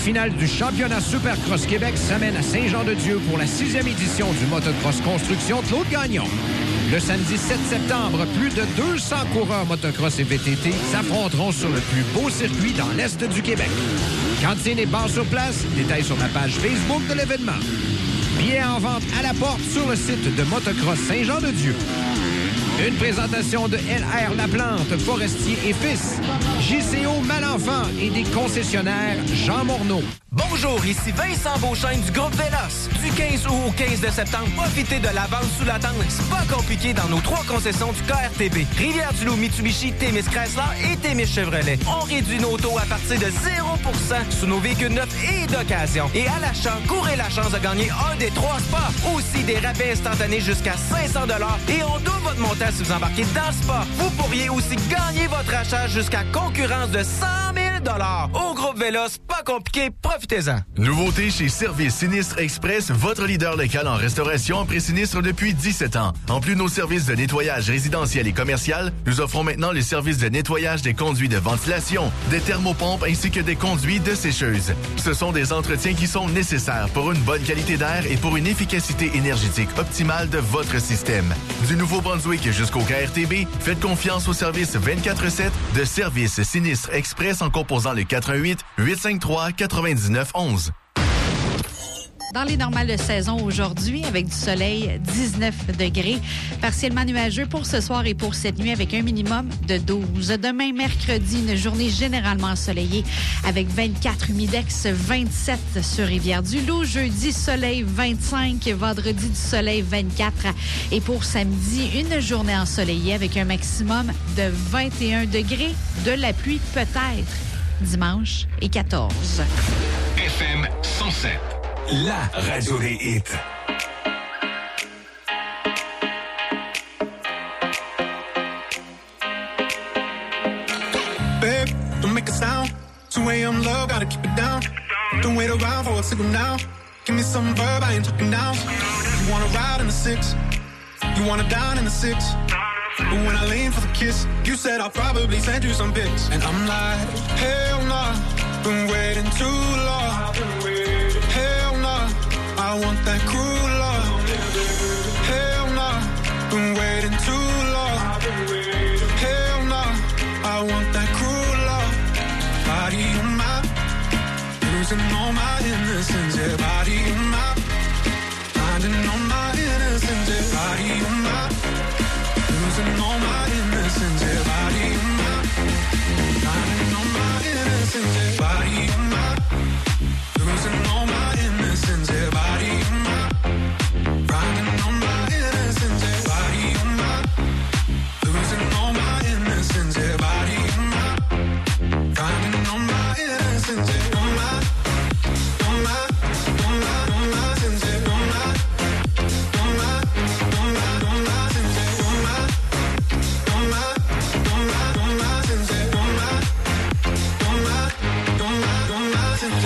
finale du championnat Supercross Québec s'amène à Saint-Jean-de-Dieu pour la 6e édition du motocross construction Claude Gagnon. Le samedi 7 septembre, plus de 200 coureurs motocross et VTT s'affronteront sur le plus beau circuit dans l'Est du Québec. Cantine et bar sur place, détails sur la page Facebook de l'événement. Billets en vente à la porte sur le site de Motocross Saint-Jean-de-Dieu. Une présentation de LR Laplante, Forestier et Fils, JCO Malenfant et des concessionnaires Jean Morneau. Bonjour, ici Vincent Beauchesne du groupe Véloce. Du 15 août au 15 de septembre, profitez de la vente sous la tente. C'est pas compliqué dans nos 3 concessions du KRTB. Rivière-du-Loup, Mitsubishi, Témis Chrysler et Témis Chevrolet. On réduit nos taux à partir de 0% sous nos véhicules neufs et d'occasion. Et à l'achat, courez la chance de gagner un des 3 spots. Aussi des rabais instantanés jusqu'à 500 $ et on double votre montant si vous embarquez dans le sport. Vous pourriez aussi gagner votre achat jusqu'à concurrence de 100 000 $. Au groupe Véloce, pas compliqué, profitez-en. Nouveauté chez Service Sinistre Express, votre leader local en restauration après sinistre depuis 17 ans. En plus de nos services de nettoyage résidentiel et commercial, nous offrons maintenant les services de nettoyage des conduits de ventilation, des thermopompes ainsi que des conduits de sécheuse. Ce sont des entretiens qui sont nécessaires pour une bonne qualité d'air et pour une efficacité énergétique optimale de votre système. Du Nouveau-Brunswick jusqu'au KRTB, faites confiance au service 24/7 de Service Sinistre Express en composant le 418-853-9911. Dans les normales de saison aujourd'hui, avec du soleil, 19 degrés, partiellement nuageux pour ce soir et pour cette nuit avec un minimum de 12. Demain, mercredi, une journée généralement ensoleillée avec 24 humidex, 27 sur Rivière-du-Loup. Jeudi, soleil 25, vendredi du soleil 24. Et pour samedi, une journée ensoleillée avec un maximum de 21 degrés, de la pluie peut-être dimanche et 14. FM 107. La radio des hits. Babe, don't make a sound. 2 a.m. love, gotta keep it down. Don't wait around for a signal now. Give me some verb, I ain't talking down. You wanna ride in the 6, you wanna dine in the 6. But when I lean for the kiss, you said I'll probably send you some pics. And I'm like, hell nah, been waiting too long. Hell nah, I want that cruel love. Hell nah, been waiting too long. Hell nah, I want that cruel love. Body on my, losing all my innocence. Yeah, body on my, finding all my innocence. Yeah, body on my, losing all my innocence. Yeah, body on my, finding all my innocence. Yeah, body on my, losing all my innocence. Yeah, body on my, finding all my innocence. Yeah, body on my, losing all my innocence. Yeah, body on my, finding all my innocence. Yeah, on my, on my, on my, on my innocence. Yeah, on my, on my, on my, on my innocence. Yeah, on my, on my, on my, on my innocence. Yeah, on my, on my, on my, on my innocence.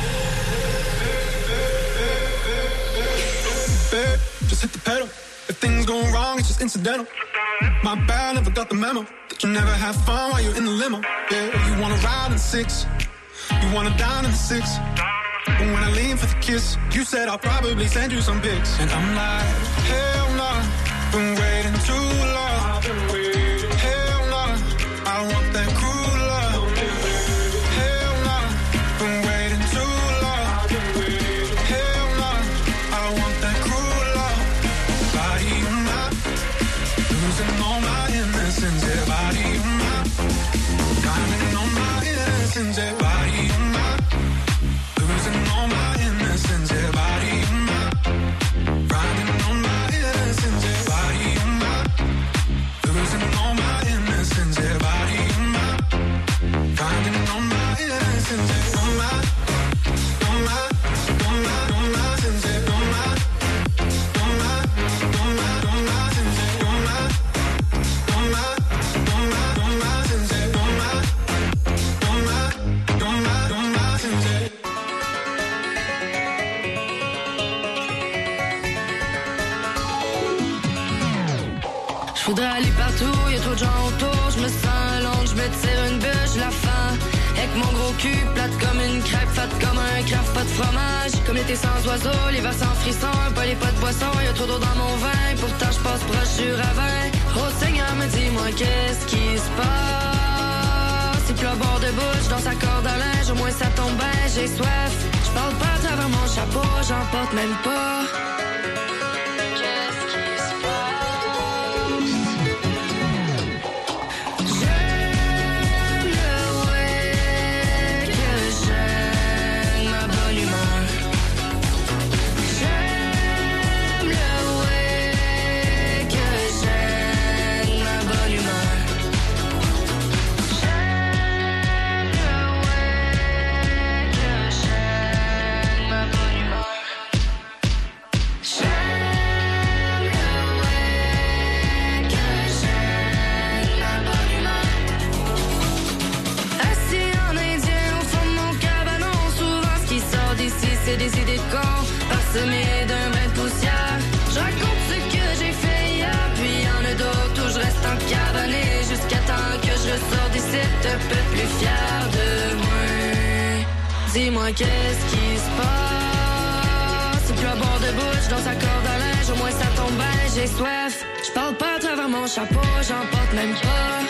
Babe, just hit the pedal. If things go wrong, it's just incidental. My bad, never got the memo that you never have fun while you're in the limo. Yeah, you wanna ride in the 6, you wanna dine in the 6. But when I lean for the kiss, you said I'll probably send you some pics. And I'm like, hell nah, been waiting too long. Hell nah, I want that cruel love. Hell nah, been waiting too long. Hell nah, I want that cruel love. Body on my, losing all my innocence. Yeah, body on my, finding all my innocence. Yeah, body on my, losing all my innocence. Yeah, body on my, finding all my innocence. Yeah, body on my, losing all my innocence. Yeah, body on my, finding all my innocence. Yeah, on my, on my, on my, on my innocence. Yeah, on my, on my, on my, on my innocence. Yeah, on my, on my, on my, on my innocence. Yeah, on my, on my, on my, on my innocence. Yeah. Je voudrais aller partout, y'a trop de gens autour. Je me sens lente, je me tire une bûche, la faim Avec mon gros cul, plate comme une crêpe, fat comme un craft, pas de fromage. Comme l'été sans oiseaux, l'hiver sans frisson, pas les pas de boisson, y'a trop d'eau dans mon vin. Pourtant je passe proche du ravin. Oh Seigneur, me dis-moi qu'est-ce qui se passe. C'est plus à bord de bouche, dans sa corde à linge, au moins ça tombe bien, j'ai soif. Je parle pas à travers mon chapeau, j'en porte même pas. C'est des idées de con, parsemées d'un brin de poussière. Je raconte ce que j'ai fait hier, puis y'en a d'autres où je reste encavané jusqu'à temps que je sors d'ici un peu plus fier de moi. Dis-moi qu'est-ce qui se passe. C'est plus à bord de bouche, dans sa corde à linge, au moins ça tombe bien, j'ai soif. Je parle pas à travers mon chapeau, j'en porte même pas.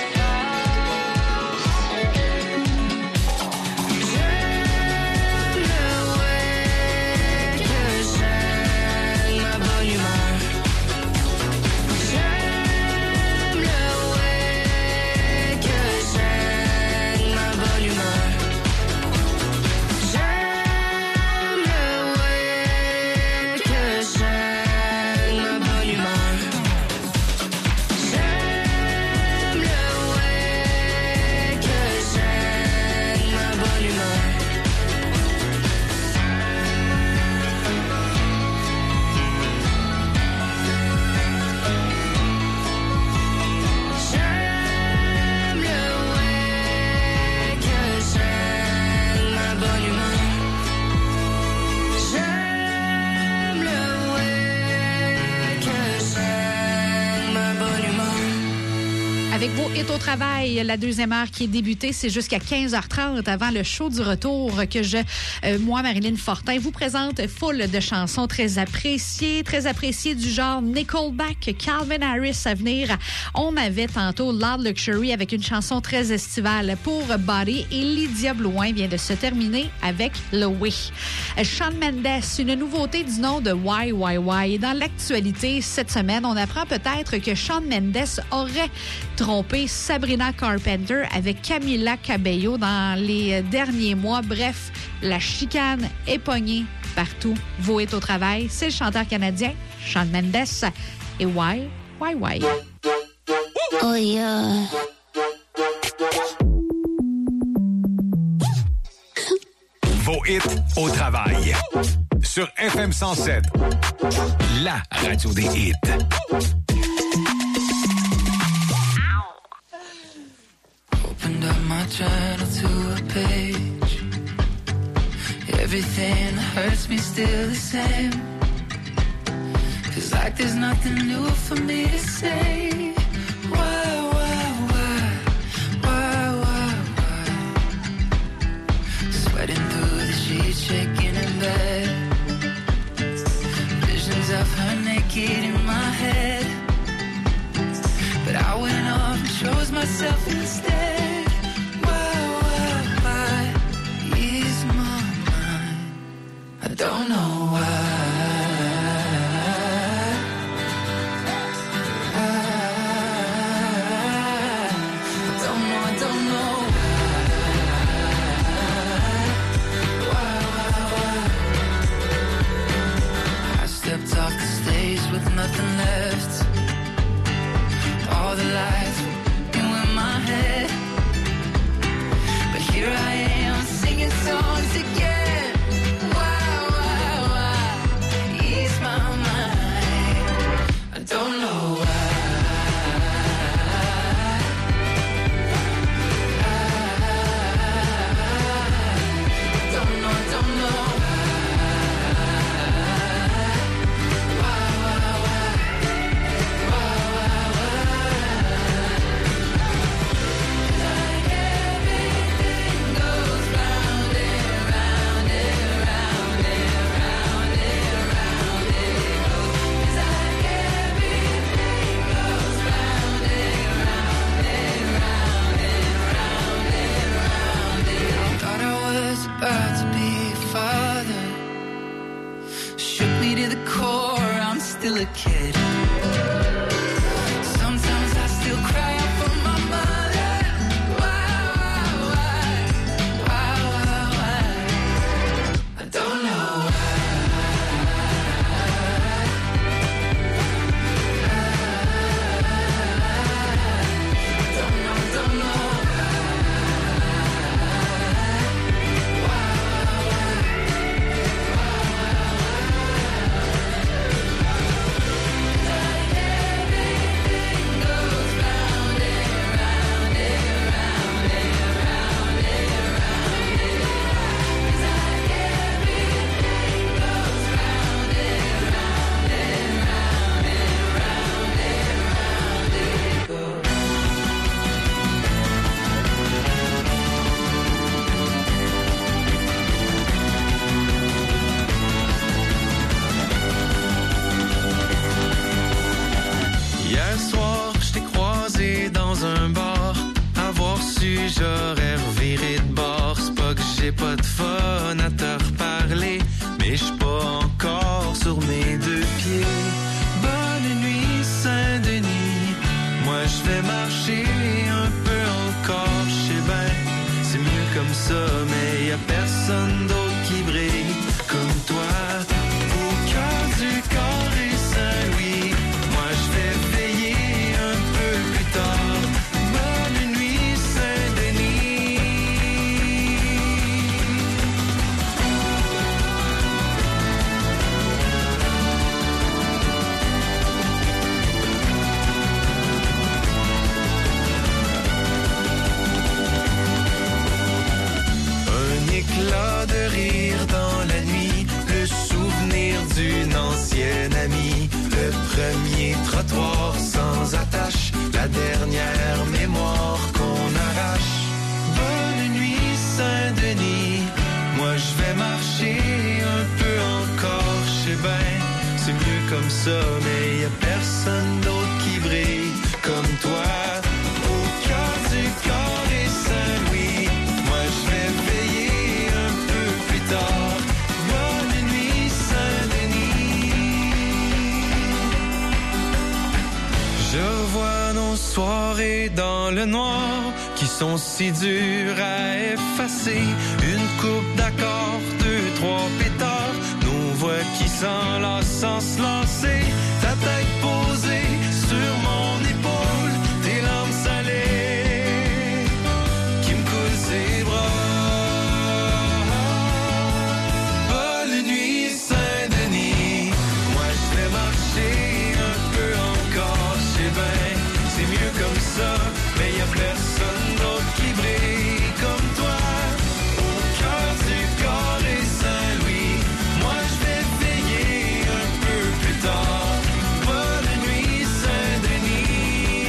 Avec vos hits au travail, la deuxième heure qui est débutée, c'est jusqu'à 15h30 avant le show du retour que moi, Marilyn Fortin, vous présente full de chansons très appréciées du genre Nickelback, Calvin Harris à venir. On avait tantôt Loud Luxury avec une chanson très estivale pour Body et Lydia Blouin vient de se terminer avec Le Oui. Shawn Mendes, une nouveauté du nom de Why. Et dans l'actualité cette semaine, on apprend peut-être que Shawn Mendes aurait trompé Sabrina Carpenter avec Camila Cabello dans les derniers mois. Bref, la chicane est pognée partout. Vos hits au travail, c'est le chanteur canadien Shawn Mendes et Why. Oh yeah. Vos hits au travail. Sur FM 107. La radio des hits. Opened up my journal to a page. Everything hurts me still the same. Feels like there's nothing new for me to say. Why? Sweating through the sheets, shaking in bed. Visions of her naked in my head. But I went off and chose myself instead. Why? Ease my mind. I don't know why. Nothing left. All the lights were in my head. But here I am singing songs again. Why? Ease my mind. I don't know why. I don't know. kid. Sometimes I still cry out for my mother. Why? I don't know why. Don't know. Hier soir, je t'ai croisé dans un bar. Avoir su, j'aurais reviré de bord. C'est pas que j'ai pas de fun à te reparler, mais je suis pas encore sur mes deux pieds. Bonne nuit, Saint-Denis. Moi, je vais marcher un peu encore. Je sais bien, c'est mieux comme ça, mais y a personne d'autre qui brille comme toi. Au cœur du carré Saint-Louis, moi, je vais veiller un peu plus tard. Bonne nuit, Saint-Denis. Un éclat de rire dans la nuit, le souvenir d'une ancienne amie, le premier trottoir sans attache, la dernière mémoire qu'on arrache. Bonne nuit, Saint-Denis. Moi, je vais marcher un peu encore. Je sais bien, c'est mieux comme ça, mais y a personne d'autre qui brille comme toi. Au cœur du carré Saint-Louis, moi, je vais veiller un peu plus tard. Bonne nuit, Saint-Denis. Je vois nos soirées dans le noir qui sont si dures à effacer. Une coupe d'accords, 2-3 pétards, nos voix qui s'enlacent sans se lancer. Ta tête posée sur mon épaule, tes larmes salées qui me coulent ses bras. Bonne nuit, Saint-Denis. Moi, je vais marcher un peu encore. Je sais bien, c'est mieux comme ça, mais y a personne d'autre qui brille comme toi. Au cœur du carré Saint-Louis, moi, je vais veiller un peu plus tard. Bonne nuit, Saint-Denis.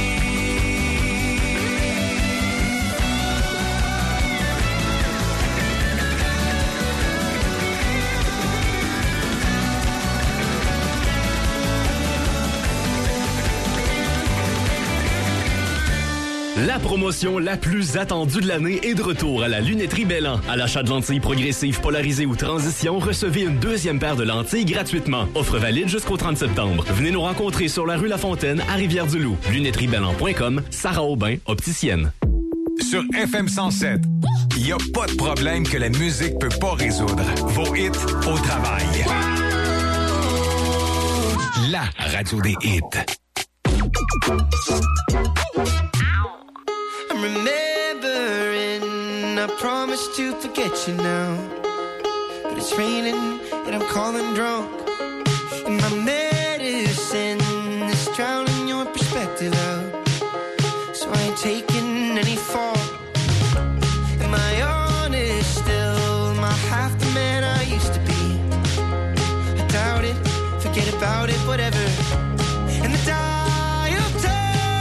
La promotion la plus attendue de l'année est de retour à la Lunetterie Bellan. À l'achat de lentilles progressives, polarisées ou transition, recevez une deuxième paire de lentilles gratuitement. Offre valide jusqu'au 30 septembre. Venez nous rencontrer sur la rue La Fontaine à Rivière-du-Loup. LunetterieBellan.com, Sarah Aubin, opticienne. Sur FM 107, il n'y a pas de problème que la musique peut pas résoudre. Vos hits au travail. La radio des hits. I'm remembering I promised to forget you now, but it's raining and I'm calling drunk, and my medicine is drowning your perspective out, so I ain't taking any fault. Am I honest still? Am I half the man I used to be? I doubt it, forget about it, whatever